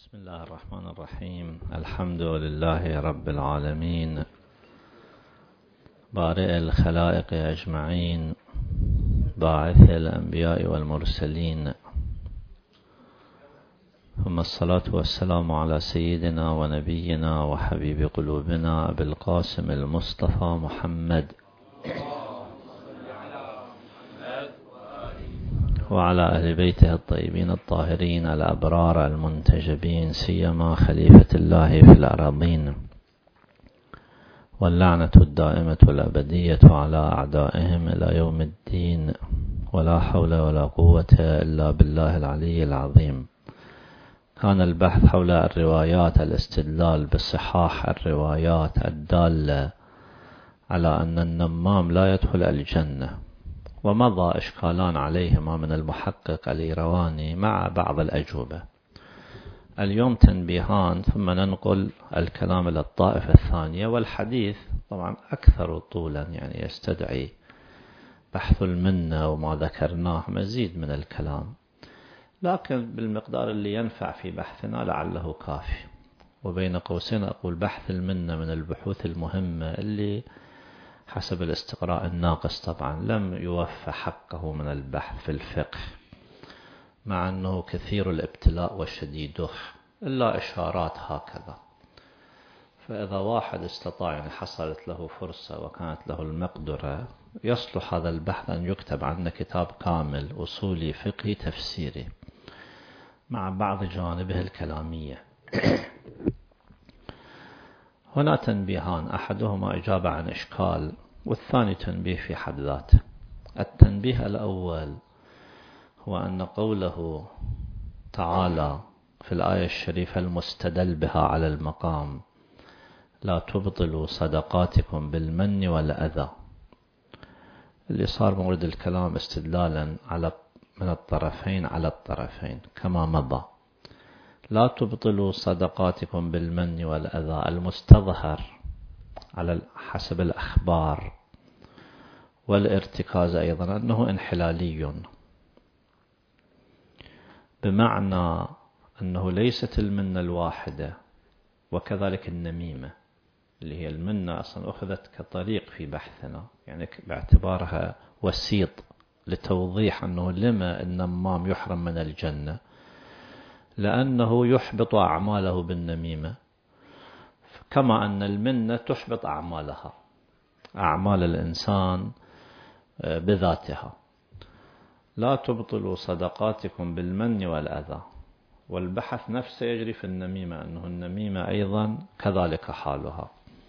بسم الله الرحمن الرحيم. الحمد لله رب العالمين بارئ الخلائق أجمعين باعث الأنبياء والمرسلين، ثم الصلاة والسلام على سيدنا ونبينا وحبيب قلوبنا أبي القاسم المصطفى محمد وعلى أهل بيته الطيبين الطاهرين الأبرار المنتجبين، سيما خليفة الله في الأراضين، واللعنة الدائمة الأبدية على أعدائهم إلى يوم الدين، ولا حول ولا قوة إلا بالله العلي العظيم. كان البحث حول الروايات، الاستدلال بصحاح الروايات الدالة على أن النمام لا يدخل الجنة، ومضى إشكالان عليهما من المحقق الإيرواني مع بعض الأجوبة. اليوم تنبيهان ثم ننقل الكلام إلى الطائفة الثانية، والحديث طبعا أكثر طولا، يعني يستدعي بحث المنة وما ذكرناه مزيد من الكلام، لكن بالمقدار اللي ينفع في بحثنا لعله كافي. وبين قوسين أقول بحث المنة من البحوث المهمة اللي حسب الاستقراء الناقص طبعا لم يوفى حقه من البحث في الفقه، مع أنه كثير الابتلاء وشديده، إلا إشارات هكذا. فإذا واحد استطاع، يعني حصلت له فرصة وكانت له المقدرة، يصلح هذا البحث أن يكتب عنه كتاب كامل أصولي فقهي تفسيري مع بعض جوانبه الكلامية. هنا تنبيهان، أحدهما إجابة عن إشكال، والثاني تنبيه في حد ذاته. التنبيه الأول هو أن قوله تعالى في الآية الشريفة المستدل بها على المقام لا تبطلوا صدقاتكم بالمن والأذى، اللي صار مورد الكلام استدلالا من الطرفين على الطرفين كما مضى. لا تبطلوا صدقاتكم بالمن والأذى، المستظهر على حسب الأخبار والارتكاز أيضا أنه انحلالي، بمعنى أنه ليست المنة الواحدة، وكذلك النميمة اللي هي المنة أصلا أخذت كطريق في بحثنا، يعني باعتبارها وسيط لتوضيح أنه لما النمام يحرم من الجنة، لأنه يحبط أعماله بالنميمة، كما أن المنة تحبط أعمالها، أعمال الإنسان بذاتها. لا تبطلوا صدقاتكم بالمن والأذى، والبحث نفسه يجري في النميمة، أنه النميمة أيضا كذلك حالها.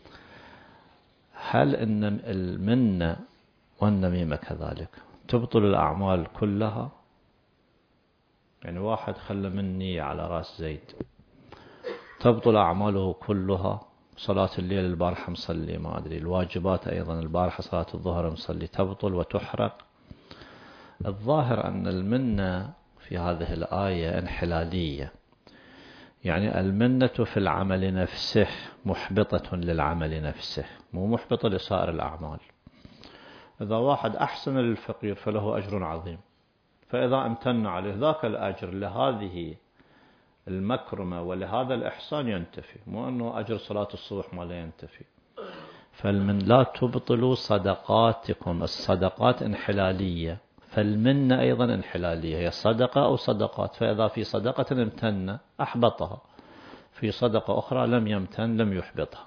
هل إن المنة والنميمة كذلك تبطل الأعمال كلها؟ يعني واحد خلى مني على رأس زيد، تبطل أعماله كلها؟ صلاة الليل البارحة مصلي، ما أدري، الواجبات أيضا البارحة صلاة الظهر مصلي، تبطل وتحرق؟ الظاهر أن المنة في هذه الآية انحلالية، يعني المنة في العمل نفسه محبطة للعمل نفسه، مو محبطة لسائر الأعمال. إذا واحد أحسن للفقير فله أجر عظيم، فإذا امتن عليه ذاك الأجر لهذه المكرمة ولهذا الإحسان ينتفي، مو أنه أجر صلاة الصبح ما لا ينتفي. فالمن لا تبطلوا صدقاتكم، الصدقات انحلالية، فالمنة أيضا انحلالية، هي صدقة أو صدقات، فإذا في صدقة امتن أحبطها، في صدقة أخرى لم يمتن لم يحبطها.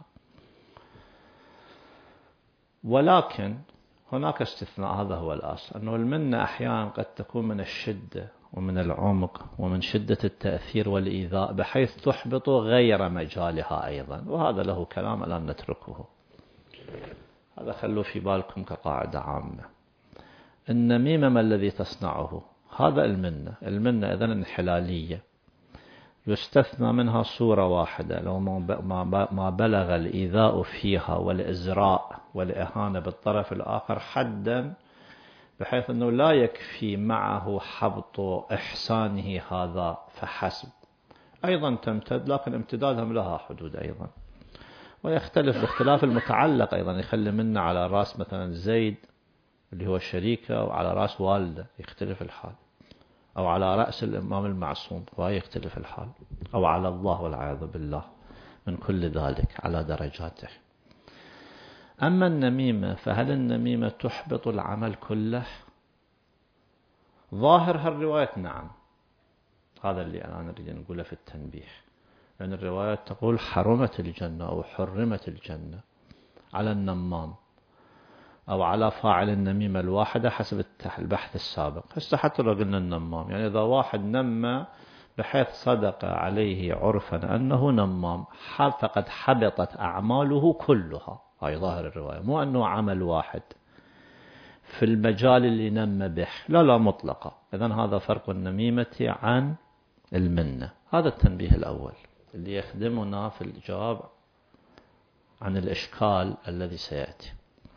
ولكن هناك استثناء، هذا هو الأصل، أنه المنة أحيانا قد تكون من الشدة ومن العمق ومن شدة التأثير والإيذاء بحيث تحبط غير مجالها أيضا، وهذا له كلام الآن نتركه. هذا خلوا في بالكم كقاعدة عامة. النميمة ما الذي تصنعه؟ هذا المنة إذن انحلالية، يستثنى منها صورة واحدة، لو ما بلغ الإيذاء فيها والإزراء والإهانة بالطرف الآخر حدا بحيث أنه لا يكفي معه حبط إحسانه هذا فحسب، أيضا تمتد، لكن امتدادهم لها حدود أيضا، ويختلف باختلاف المتعلق أيضا. يخلي منا على رأس مثلا زيد اللي هو الشريكة، وعلى رأس والده يختلف الحال، أو على رأس الإمام المعصوم وهي يختلف الحال. أو على الله والعياذ بالله من كل ذلك على درجاته. أما النميمة فهل النميمة تحبط العمل كله؟ ظاهر هالرواية نعم، هذا اللي الآن نريد نقوله في التنبيه، لأن الرواية تقول حرمت الجنة أو حرمت الجنة على النمام أو على فاعل النميمة الواحدة حسب البحث السابق. هسه حتى لو قلنا النمام، يعني إذا واحد نمى بحيث صدق عليه عرفا أنه نمام فقد حبطت أعماله كلها، هاي ظاهر الرواية، مو أنه عمل واحد في المجال اللي نم به، لا مطلقة. إذن هذا فرق النميمة عن المنة. هذا التنبيه الأول اللي يخدمنا في الجواب عن الإشكال الذي سيأتي.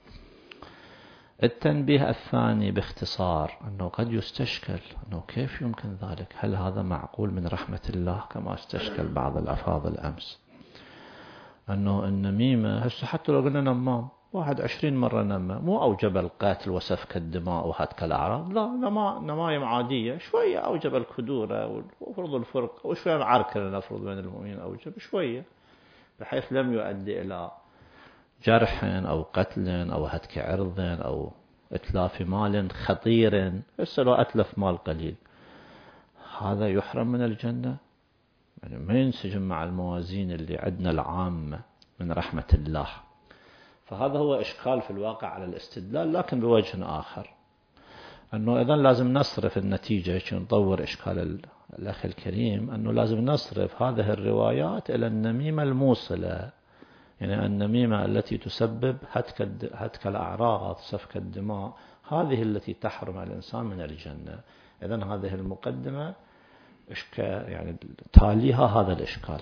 التنبيه الثاني باختصار أنه قد يستشكل أنه كيف يمكن ذلك، هل هذا معقول من رحمة الله كما استشكل بعض الأفاضل أمس، أنه النميمة هسه حتى لو قلنا نمام واحد 20 مرة نمى مو أوجب القتل وسفك الدماء وهتك الأعراض، لا، نمايم عادية، شوية أوجب الكدورة وفرض الفرق وشوية معركة نفرض بين المؤمنين أوجب شوية، بحيث لم يؤدي إلى جرح أو قتل أو هتك عرض أو إتلاف مال خطير. هسه لو أتلف مال قليل هذا يحرم من الجنة، يعني ما ينسجم مع الموازين اللي عندنا العامة من رحمة الله. فهذا هو إشكال في الواقع على الاستدلال، لكن بوجه آخر أنه إذن لازم نصرف النتيجة، نطور إشكال الأخ الكريم، أنه لازم نصرف هذه الروايات إلى النميمة الموصلة، يعني النميمة التي تسبب هتك الأعراض سفك الدماء، هذه التي تحرم الإنسان من الجنة. إذن هذه المقدمة يعني تاليها هذا الإشكال.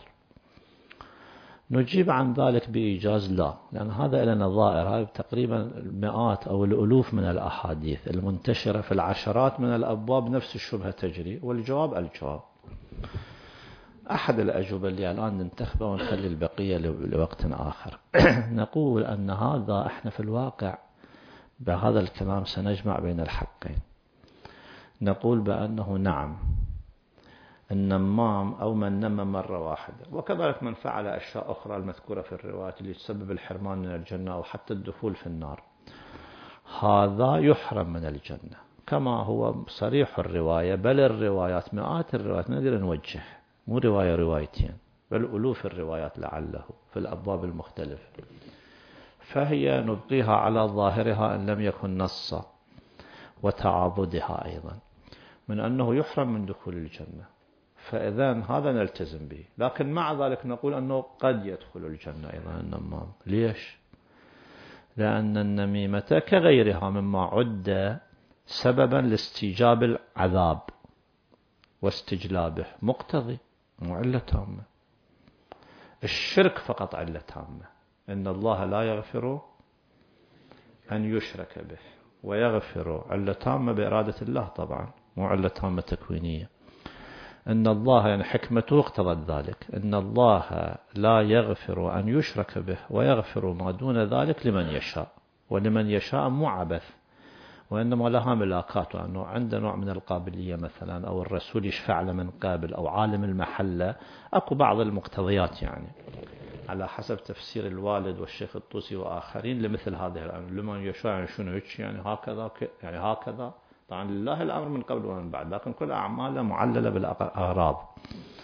نجيب عن ذلك بإيجاز لا، لأن هذا إلى نظائر، هذه تقريبا المئات أو الألوف من الأحاديث المنتشرة في العشرات من الأبواب نفس الشبهة تجري، والجواب الجواب. أحد الأجوبة اللي الآن ننتخبه ونخلي البقية لوقت آخر. نقول أن هذا إحنا في الواقع بهذا الكلام سنجمع بين الحقين. نقول بأنه نعم، النمام أو من نم مرة واحدة، وكذلك من فعل أشياء أخرى المذكورة في الروايات اللي تسبب الحرمان من الجنة أو حتى الدخول في النار، هذا يحرم من الجنة كما هو صريح الرواية، بل الروايات مئات الروايات، ما نقدر نوجه، مو روايتين بل ألوف الروايات لعله في الأبواب المختلفة، فهي نبقيها على ظاهرها إن لم يكن نصا، وتعاضدها أيضا من أنه يحرم من دخول الجنة، فإذن هذا نلتزم به. لكن مع ذلك نقول أنه قد يدخل الجنة أيضا النمام. ليش؟ لأن النميمة كغيرها مما عد سببا لاستيجاب العذاب واستجلابه، مقتضي مو علة تامة. الشرك فقط علة تامة، إن الله لا يغفر أن يشرك به ويغفر، علة تامة بإرادة الله طبعا، مو علة تامة تكوينية. إن الله يعني حكمته اقتضت ذلك، إن الله لا يغفر أن يشرك به ويغفر ما دون ذلك لمن يشاء، ولمن يشاء مو عبث، وإنما لها ملاكات، أنه عنده نوع من القابلية مثلا، أو الرسول يشفع له من قابل، أو عالم المحلة، أكو بعض المقتضيات يعني على حسب تفسير الوالد والشيخ الطوسي وآخرين لمثل هذه الأمر. لمن يشاء يعني شنو يعني هكذا، يعني هكذا، طبعا لله الأمر من قبل ومن بعد، لكن كل أعماله معللة بالأغراض.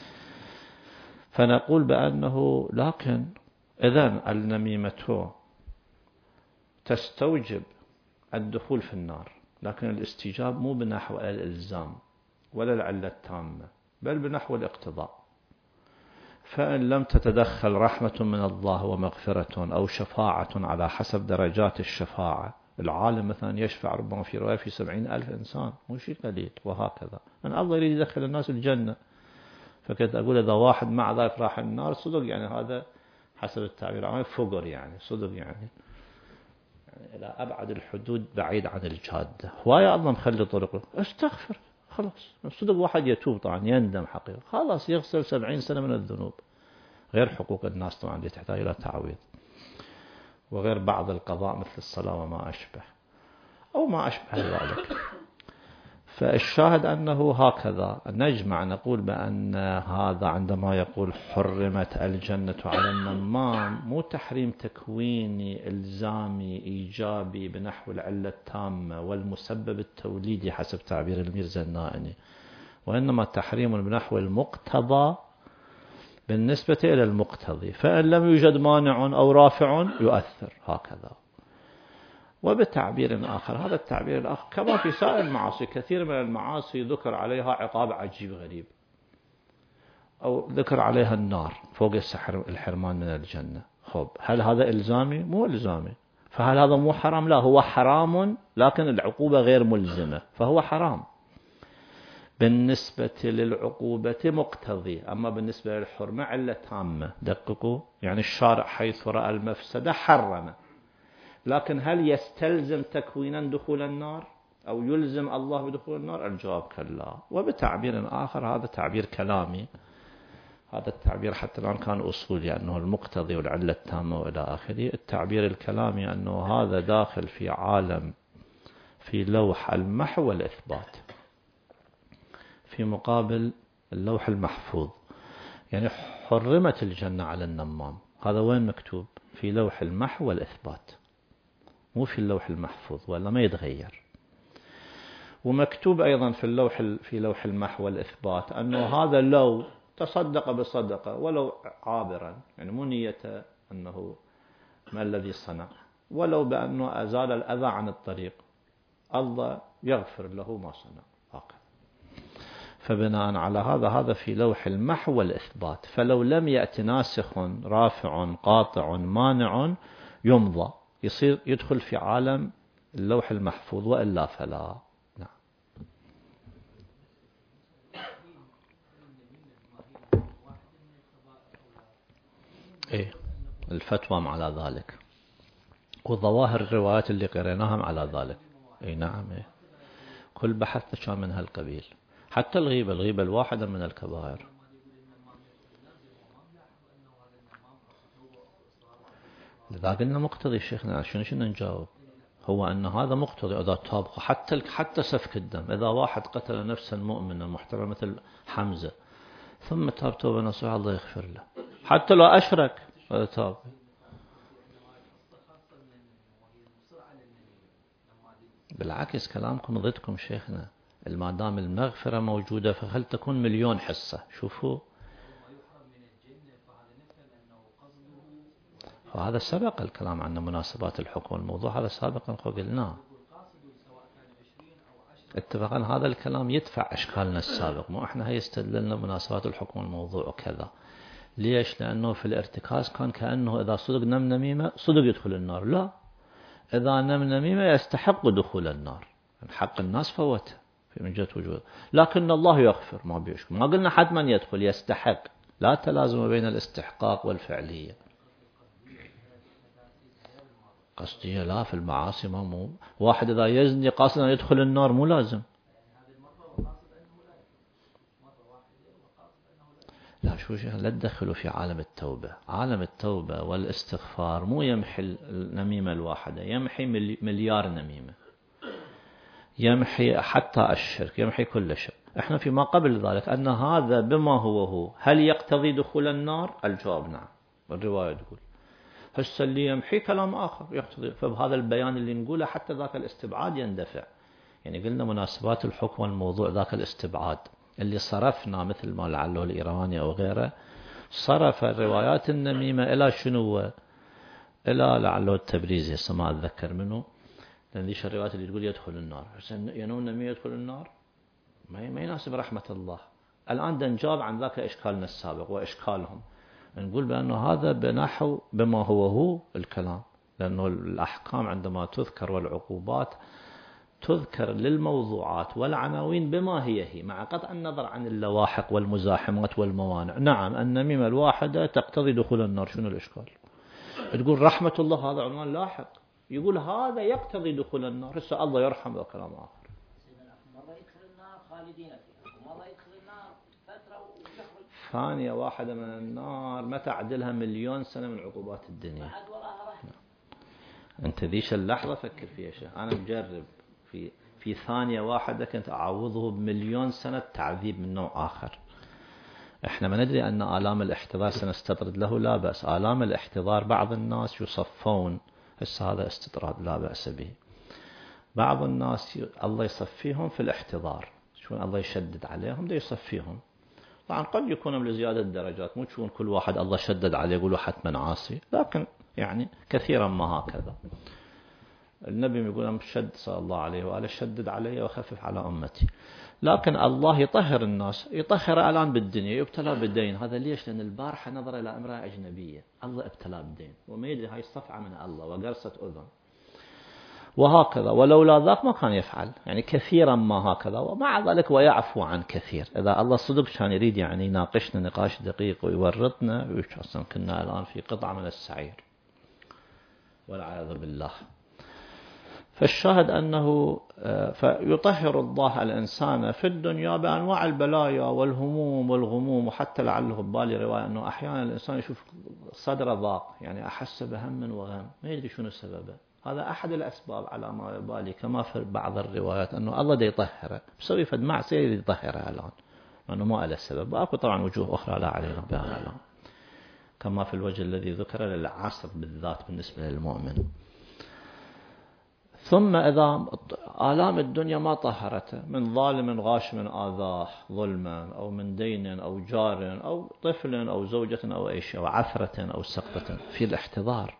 فنقول بأنه لكن إذن النميمة تستوجب الدخول في النار، لكن الاستجاب مو بنحو الإلزام ولا العلة التامة، بل بنحو الاقتضاء. فإن لم تتدخل رحمة من الله ومغفرة أو شفاعة على حسب درجات الشفاعة، العالم مثلا يشفع ربما في رواية في 70,000 إنسان، مو شيء قليل، وهكذا. أنا الله يريد يدخل الناس الجنة، فكنت أقول إذا واحد مع ذلك راح النار صدق، يعني هذا حسب التعبير العامي فقر، يعني صدق، يعني إلى أبعد الحدود بعيد عن الجادة. هواية الله مخلي طرق، استغفر خلاص، صدق واحد يتوب طبعا يندم حقيقة، خلاص يغسل 70 سنة من الذنوب، غير حقوق الناس طبعا اللي تحتاج إلى تعويض، وغير بعض القضاء مثل الصلاة وما أشبه أو ما أشبه ذلك. فالشاهد أنه هكذا نجمع نقول بأن هذا عندما يقول حرمت الجنة على النمام مو تحريم تكويني إلزامي إيجابي بنحو العلة التامة والمسبب التوليدي حسب تعبير الميرزا النائني، وإنما تحريم بنحو المقتضى بالنسبة إلى المقتضي، فإن لم يوجد مانع أو رافع يؤثر هكذا. وبتعبير آخر، هذا التعبير الآخر كما في سائر المعاصي، كثير من المعاصي ذكر عليها عقاب عجيب غريب، أو ذكر عليها النار فوق الحرمان من الجنة. خب هل هذا إلزامي؟ مو إلزامي. فهل هذا مو حرام؟ لا، هو حرام لكن العقوبة غير ملزمة، فهو حرام بالنسبة للعقوبة مقتضي. أما بالنسبة للحرمة علة تامة. دققوا، يعني الشارع حيث رأى المفسدة حرم، لكن هل يستلزم تكوينا دخول النار أو يلزم الله بدخول النار؟ الجواب كلا. وبتعبير آخر، هذا تعبير كلامي، هذا التعبير حتى الآن كان أصولي أنه المقتضي والعلة التامة وإلى آخره. التعبير الكلامي أنه هذا داخل في عالم في لوح المحو والإثبات في مقابل اللوح المحفوظ. يعني حرمت الجنة على النمام، هذا وين مكتوب؟ في لوح المحو والإثبات، مو في اللوح المحفوظ، ولا ما يتغير. ومكتوب أيضا في لوح المحو والإثبات أنه هذا لو تصدق بصدقة ولو عابرا، يعني مو نيته أنه ما الذي صنع، ولو بأنه أزال الأذى عن الطريق، الله يغفر له ما صنع هكذا. فبناء على هذا في لوح المحو والإثبات، فلو لم يأتي ناسخ رافع قاطع مانع يمضى، يصير يدخل في عالم اللوح المحفوظ، وإلا فلا. نعم. إيه، الفتوى على ذلك، وظواهر الروايات اللي قريناها على ذلك. إيه نعم، إيه. كل بحث كان من هالقبيل. حتى الغيبة الواحدة من الكبائر. لذا قلنا مقتضي شيخنا، شنو نجاوب؟ هو أن هذا مقتضي إذا تاب، حتى سفك الدم. إذا واحد قتل نفسا مؤمنا محترمة مثل حمزة ثم تاب توبة نصوحة، الله يغفر له، حتى لو أشرك هذا تاب. بالعكس كلامكم ضدكم شيخنا، ما دام المغفرة موجودة فهل تكون مليون حصة. شوفوا، وهذا سبق الكلام عن مناسبات الحكم والموضوع، هذا سابقا قلناه اتفقا. هذا الكلام يدفع أشكالنا السابق، مو إحنا هي استدللنا مناسبات الحكم والموضوع وكذا. ليش؟ لأنه في الارتكاز كان كأنه إذا صدق نم نميمة صدق يدخل النار. لا، إذا نم نميمة يستحق دخول النار، حق الناس فوته من جهة وجود، لكن الله يغفر ما بيشكر. ما قلنا حد من يدخل، يستحق. لا تلازم بين الاستحقاق والفعلية. قصدية لا، في المعاصي ما مو واحد إذا يزني قاصدا يدخل النار مو لازم. لا شو لا تدخلوا في عالم التوبة. عالم التوبة والاستغفار مو يمحي النميمة الواحدة، يمحي مليار نميمة، يمحي حتى الشرك، يمحي كل شيء. احنا فيما قبل ذلك أن هذا بما هو هل يقتضي دخول النار؟ الجواب نعم، الرواية تقول. هسه اللي يمحي كلام آخر يقتضي، فبهذا البيان اللي نقوله حتى ذاك الاستبعاد يندفع. يعني قلنا مناسبات الحكم والموضوع ذاك الاستبعاد اللي صرفنا، مثل ما لعله الإيراني أو غيره صرف الروايات النميمة إلى شنو؟ إلى لعله التبريزي، هسه ما أتذكر منه، لأن ذيش الروايات اللي تقول يدخل النار. ينون النميمة يدخل النار، ما يناسب رحمة الله. الآن نجاب عن ذاك إشكالنا السابق وإشكالهم، نقول بأنه هذا بنحو بما هو الكلام، لأنه الأحكام عندما تذكر والعقوبات تذكر للموضوعات والعناوين بما هي مع قطع النظر عن اللواحق والمزاحمات والموانع. نعم، النميمة الواحدة تقتضي دخول النار، شنو الإشكال؟ تقول رحمة الله هذا عنوان لاحق، يقول هذا يقتضي دخول النار. هسه الله يرحم ذا كلام آخر. مرة يدخل النار خالدين فيها، ومرة يدخل النار فترة ويخرج. ثانية واحدة من النار ما تعدلها مليون سنة من عقوبات الدنيا. بعد وراها رحمة. أنت ذيش اللحظة فكر فيها شيء. أنا مجرب في ثانية واحدة كنت أعوضه بمليون سنة تعذيب من نوع آخر. احنا ما ندري أن آلام الاحتضار سنستطرد له، لا بأس. آلام الاحتضار بعض الناس يصفون، هسه هذا استطراد لا بأس به. بعض الناس الله يصفيهم في الاحتضار، شلون الله يشدد عليهم ده يصفيهم. طبعا قد يكون لزيادة الدرجات، مو تشوفون كل واحد الله شدد عليه يقولوا حتما عاصي، لكن يعني كثيرا ما هكذا. النبي يقول شد صلى الله عليه وآله شدد علي وخفف على أمتي. لكن الله يطهر الناس، يطهر الآن بالدنيا، يبتلى بالدين. هذا ليش؟ لأن البارحة نظر إلى امرأة أجنبية، الله ابتلى بالدين وما يدري هاي الصفعة من الله وقرصة أذن، وهكذا. ولولا ذاك ما كان يفعل، يعني كثيرا ما هكذا، ومع ذلك ويعفو عن كثير. إذا الله صدق كان يريد يعني يناقشنا نقاش دقيق ويورطنا، أصلا كنا الآن في قطعة من السعير والعياذ بالله. فالشاهد أنه فيطهر الله الإنسان في الدنيا بأنواع البلايا والهموم والغموم. وحتى لعله ببالي رواية أنه أحيانا الإنسان يشوف صدره ضاق، يعني أحس بهم وغم ما يدري شنو سببه. هذا أحد الأسباب على ما يبالي، كما في بعض الروايات أنه الله دا يطهره بسوي فد معصية يطهره الآن، أنه ما له سبب. وأكو طبعا وجوه أخرى لا علينا بها الآن، كما في الوجه الذي ذكر للعصر بالذات بالنسبة للمؤمن. ثم إذا آلام الدنيا ما طهرته من ظالم غاشم آذاه ظلما، أو من دين أو جار أو طفل أو زوجة أو أي شيء، أو عثرة أو سقطة في الاحتضار.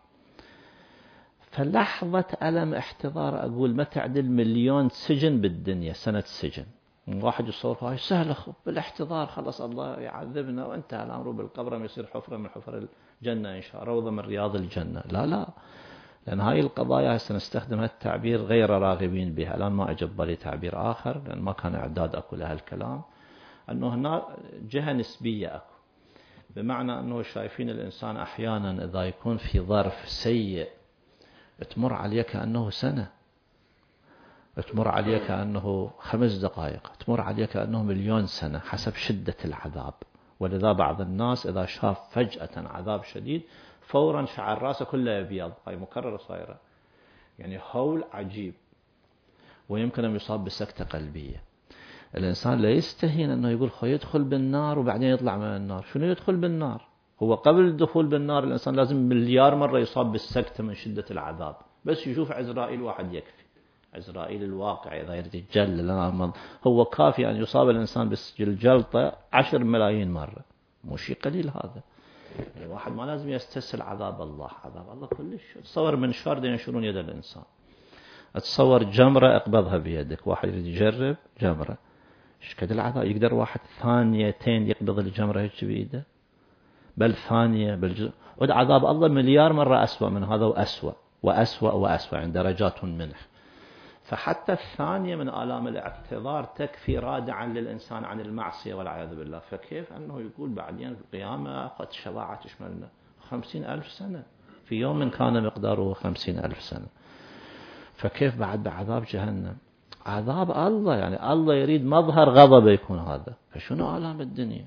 فلحظة ألم احتضار أقول ما تعدل مليون سجن بالدنيا، سنة سجن. واحد يصور هاي سهلة بالاحتضار خلص الله يعذبنا وانتهى الأمر، بالقبر يصير حفرة من حفر الجنة إن شاء، روضة من رياض الجنة. لا لا، لأن هاي القضايا سنستخدم التعبير غير راغبين بها الآن. ما أجب بالي تعبير آخر لأن ما كان إعداد أكو لها الكلام، أنه هنا جهة نسبية أكو، بمعنى أنه شايفين الإنسان أحيانا إذا يكون في ظرف سيء تمر عليه كأنه سنة، تمر عليه كأنه 5 دقائق، تمر عليه كأنه مليون سنة حسب شدة العذاب. ولذا بعض الناس إذا شاف فجأة عذاب شديد فورا شعر راسه كله يبيض. هاي مكررة صايرة، يعني هول عجيب، ويمكن أن يصاب بسكتة قلبية. الإنسان لا يستهين أنه يقول خو يدخل بالنار وبعدين يطلع من النار. شنو يدخل بالنار؟ هو قبل الدخول بالنار الإنسان لازم مليار مرة يصاب بالسكتة من شدة العذاب، بس يشوف عزرائيل واحد يكفي. عزرائيل الواقع إذا يريد يتجلى هو كافي أن يصاب الإنسان بالجلطة 10 ملايين مرة، مو شيء قليل هذا. الواحد ما لازم يستسهل عذاب الله. عذاب الله كلش. تصور من شار ينشرون يد الإنسان، تصور جمرة اقبضها بيدك، واحد يريد يجرب جمرة، ايش قد العذاب. يقدر واحد ثانيتين يقبض الجمرة هيك بيده؟ بل ثانية والعذاب الله مليار مرة أسوأ من هذا، وأسوأ وأسوأ وأسوأ، عند درجات منه. فحتى الثانية من آلام الاعتذار تكفي رادعا للإنسان عن المعصية والعياذ بالله. فكيف أنه يقول بعدين في القيامة قد شفاعة تشملنا 50,000 سنة، في يوم كان مقداره 50,000 سنة. فكيف بعد بعذاب جهنم؟ عذاب الله، يعني الله يريد مظهر غضب يكون هذا. فشنو آلام الدنيا؟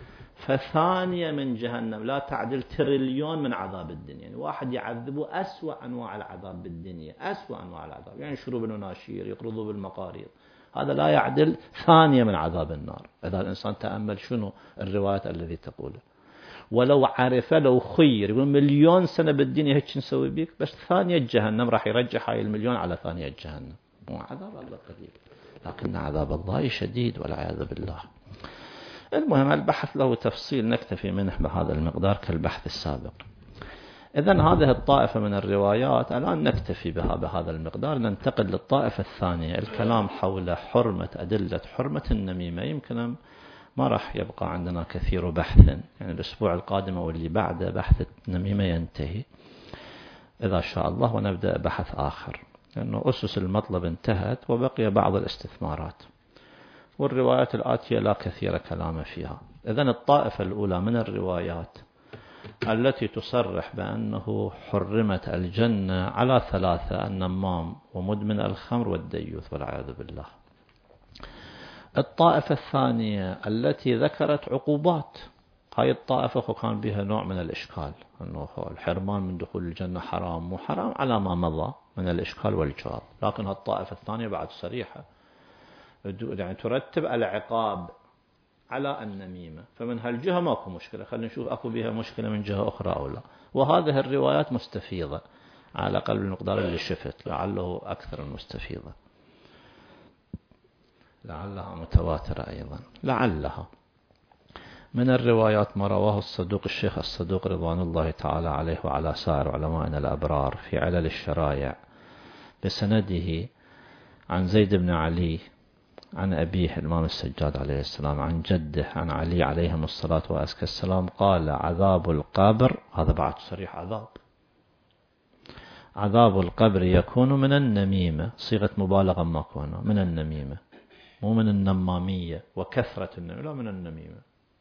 فثانية من جهنم لا تعدل تريليون من عذاب الدنيا. يعني واحد يعذبه أسوأ أنواع العذاب بالدنيا، أسوأ أنواع العذاب، يعني يشرب بالمناشير، يقرضوا بالمقاريض، هذا لا يعدل ثانية من عذاب النار. إذا الإنسان تأمل شنو الروايات الذي تقوله. ولو عرف، لو خير، يقول مليون سنة بالدنيا هيك نسوي بيك، بس ثانية جهنم راح يرجح هاي المليون على ثانية جهنم. مو عذاب الله قليل، لكن عذاب الله شديد والعياذ بالله. المهم البحث له تفصيل، نكتفي منه بهذا المقدار كالبحث السابق. إذن هذه الطائفة من الروايات الآن نكتفي بها بهذا المقدار. ننتقل للطائفة الثانية، الكلام حول حرمة، أدلة حرمة النميمة. يمكن ما راح يبقى عندنا كثير بحث، يعني الأسبوع القادم واللي بعده بحث النميمة ينتهي إذا شاء الله، ونبدأ بحث آخر، لأنه أسس المطلب انتهت وبقي بعض الاستثمارات، والروايات الآتية لا كثير كلام فيها. إذن الطائفة الأولى من الروايات التي تصرح بأنه حرمت الجنة على 3: النمام ومدمن الخمر والديوث والعياذ بالله. الطائفة الثانية التي ذكرت عقوبات، هاي الطائفة كان بها نوع من الإشكال، أنه الحرمان من دخول الجنة حرام مو حرام على ما مضى من الإشكال والجواب. لكن الطائفة الثانية بعد صريحة، يعني ترتب العقاب على النميمة، فمن هالجهة ماكو مشكلة. خلينا نشوف أكو بها مشكلة من جهة أخرى أو لا. وهذه الروايات مستفيضة على الأقل بالمقدار اللي شفت، لعله أكثر المستفيضة، لعلها متواترة أيضا، لعلها. من الروايات ما رواه الصدوق الشيخ الصدوق رضوان الله تعالى عليه وعلى سائر علمائنا الأبرار في علل الشرائع بسنده عن زيد بن علي عن أبيه الإمام السجاد عليه السلام عن جده عن علي عليهم الصلاة وأزكى السلام قال: عذاب القبر، هذا بعد صريح عذاب القبر يكون من النميمة، صيغة مبالغة ما كونه من النميمة، مو من النمامية وكثرة النميمة، لا من النميمة.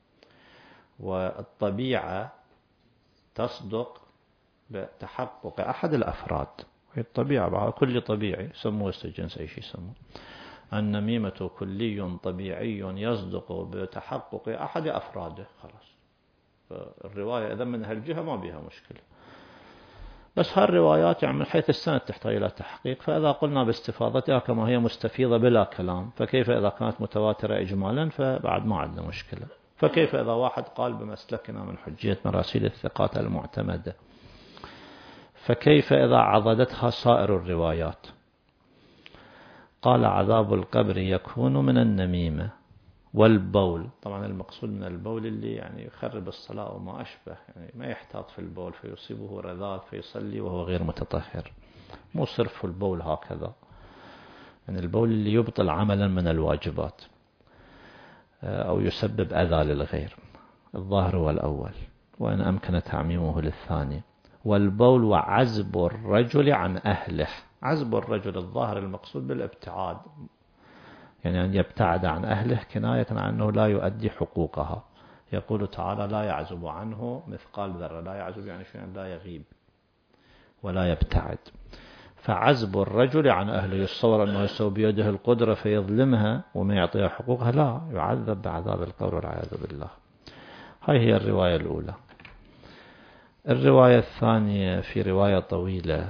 والطبيعة تصدق بتحقق أحد الأفراد، هي الطبيعة كل طبيعي سموه الجنس أي شيء سموه. النميمة كلي طبيعي يصدق بتحقق أحد أفراده، خلاص. الرواية إذا من هالجهة ما بها مشكلة، بس هالروايات يعني من حيث السند تحتاج إلى تحقيق. فإذا قلنا باستفاضتها كما هي مستفيضة بلا كلام، فكيف إذا كانت متواترة إجمالا؟ فبعد ما عندنا مشكلة. فكيف إذا واحد قال بمسلكنا من حجية مراسيل الثقات المعتمدة؟ فكيف إذا عضدتها سائر الروايات؟ قال: عذاب القبر يكون من النميمة والبول. طبعا المقصود من البول اللي يعني يخرب الصلاة وما أشبه، يعني ما يحتاط في البول فيصيبه رذاذ فيصلي وهو غير متطهر، مو صرف البول هكذا، يعني البول اللي يبطل عملا من الواجبات أو يسبب أذى للغير. الظاهر هو الأول، وإن أمكن تعميمه للثاني. والبول وعزب الرجل عن أهله. عزب الرجل الظاهر المقصود بالابتعاد، يعني أن يبتعد عن أهله كناية عن أنه لا يؤدي حقوقها. يقول تعالى: لا يعزب عنه مثقال ذرة. لا يعزب يعني شيئا لا يغيب ولا يبتعد. فعزب الرجل عن أهله، يتصور أنه يسوي بيده القدرة فيظلمها وما يعطيها حقوقها، لا، يعذب بعذاب القبر والعياذ بالله. هاي هي الرواية الأولى. الرواية الثانية في رواية طويلة،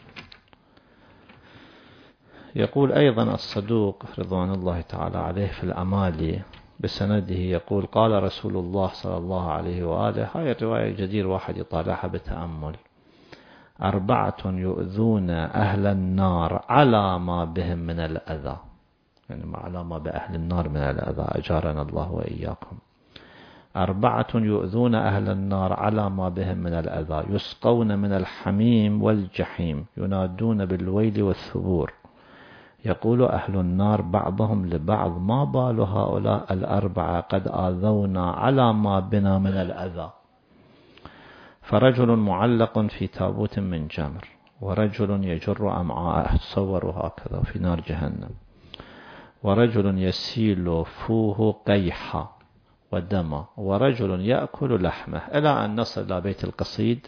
يقول أيضا الصدوق رضوان الله تعالى عليه في الأمالي بسنده، يقول: قال رسول الله صلى الله عليه وآله. هاي الرواية جدير واحد يطالعها بتأمل. 4 يؤذون أهل النار على ما بهم من الأذى، يعني على ما بأهل النار من الأذى، أجارنا الله وإياكم. 4 يؤذون أهل النار على ما بهم من الأذى، يسقون من الحميم والجحيم، ينادون بالويل والثبور. يقول أهل النار بعضهم لبعض: ما بال هؤلاء 4 قد آذونا على ما بنا من الأذى؟ فرجل معلق في تابوت من جمر، ورجل يجر أمعاءه، تصوروا هكذا في نار جهنم، ورجل يسيل فوه قيحا ودما، ورجل يأكل لحمه، إلى أن نصل إلى بيت القصيد.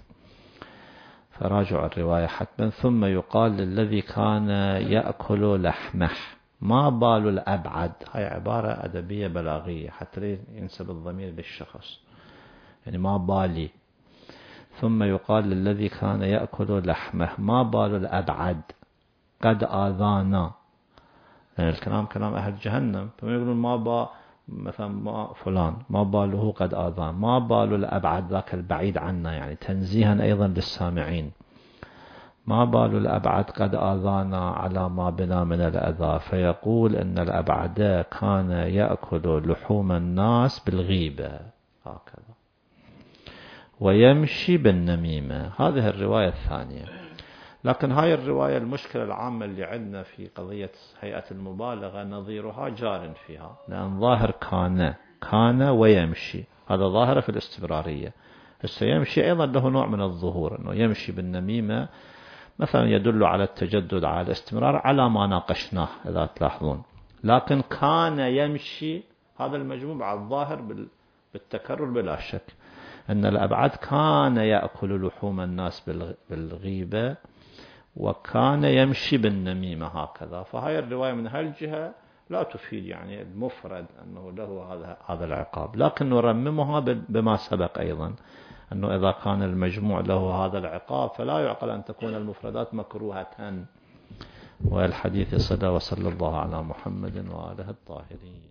فراجع الرواية حتما. ثم يقال للذي كان يأكل لحمه: ما بال الأبعد. هاي عبارة أدبية بلاغية حتى ينسب الضمير للشخص، يعني ما بالي. ثم يقال للذي كان يأكل لحمه: ما بال الأبعد قد آذانا. يعني الكلام كلام أهل جهنم، فما يقولون ما با مثلا ما فلان ما باله قد آذان، ما بال الأبعد ذاك البعيد عنا، يعني تنزيها أيضا للسامعين. ما بال الأبعد قد آذانا على ما بنا من الأذى. فيقول إن الأبعد كان يأكل لحوم الناس بالغيبة هكذا ويمشي بالنميمة. هذه الرواية الثانية. لكن هاي الرواية المشكلة العامة اللي عندنا في قضية هيئة المبالغة نظيرها جار فيها، لأن ظاهر كان ويمشي، هذا ظاهر في الاستمرارية. يمشي أيضا له نوع من الظهور، أنه يمشي بالنميمة مثلا يدل على التجدد على الاستمرار على ما ناقشناه إذا تلاحظون. لكن كان يمشي هذا المجموع الظاهر بالتكرر بلا شك، أن الأبعد كان يأكل لحوم الناس بالغيبة وكان يمشي بالنميمة هكذا. فهاي الرواية من هالجهة لا تفيد يعني المفرد أنه له هذا العقاب، لكن نرممها بما سبق أيضا أنه إذا كان المجموع له هذا العقاب فلا يعقل أن تكون المفردات مكروهة. والحديث صدى، وصلى الله على محمد وآله الطاهرين.